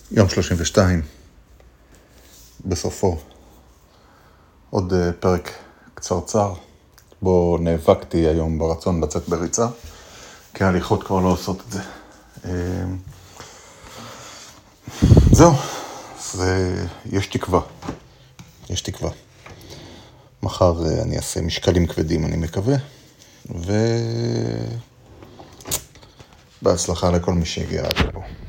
יום 32, בסופו, עוד פרק קצרצר, בו נאבקתי היום ברצון לצאת בריצה, כי ההליכות כבר לא עושות את זה. זהו, יש תקווה, יש תקווה. מחר אני אעשה משקלים כבדים, אני מקווה, בהצלחה לכל מי שהגיע עד לפה.